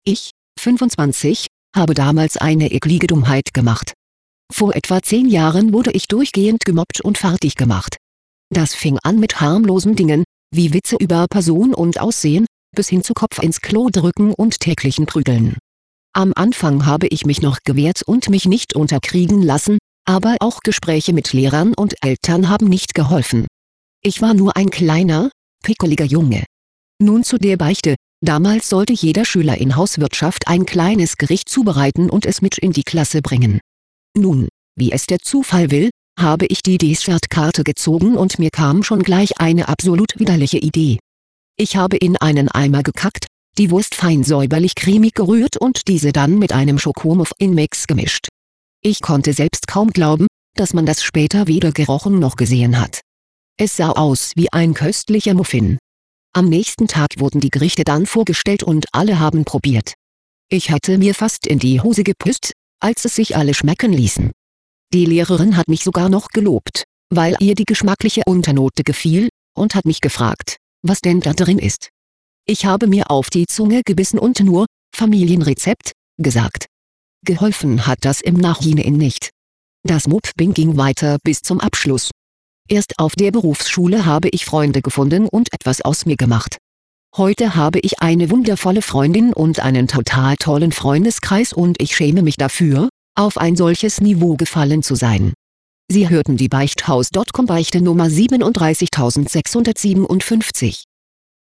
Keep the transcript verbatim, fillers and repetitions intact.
Ich, fünfundzwanzig, habe damals eine eklige Dummheit gemacht. Vor etwa zehn Jahren wurde ich durchgehend gemobbt und fertig gemacht. Das fing an mit harmlosen Dingen, wie Witze über Person und Aussehen, bis hin zu Kopf ins Klo drücken und täglichen Prügeln. Am Anfang habe ich mich noch gewehrt und mich nicht unterkriegen lassen, aber auch Gespräche mit Lehrern und Eltern haben nicht geholfen. Ich war nur ein kleiner, pickeliger Junge. Nun zu der Beichte: Damals sollte jeder Schüler in Hauswirtschaft ein kleines Gericht zubereiten und es mit in die Klasse bringen. Nun, wie es der Zufall will, habe ich die Dessertkarte gezogen und mir kam schon gleich eine absolut widerliche Idee. Ich habe in einen Eimer gekackt, die Wurst fein säuberlich cremig gerührt und diese dann mit einem Schokomuff in Mix gemischt. Ich konnte selbst kaum glauben, dass man das später weder gerochen noch gesehen hat. Es sah aus wie ein köstlicher Muffin. Am nächsten Tag wurden die Gerichte dann vorgestellt und alle haben probiert. Ich hätte mir fast in die Hose gepisst, als es sich alle schmecken ließen. Die Lehrerin hat mich sogar noch gelobt, weil ihr die geschmackliche Unternote gefiel, und hat mich gefragt, was denn da drin ist. Ich habe mir auf die Zunge gebissen und nur »Familienrezept« gesagt. Geholfen hat das im Nachhinein nicht. Das Mobbing ging weiter bis zum Abschluss. Erst auf der Berufsschule habe ich Freunde gefunden und etwas aus mir gemacht. Heute habe ich eine wundervolle Freundin und einen total tollen Freundeskreis und ich schäme mich dafür, auf ein solches Niveau gefallen zu sein. Sie hörten die Beichthaus Punkt com Beichte Nummer siebenunddreißigtausendsechshundertsiebenundfünfzig.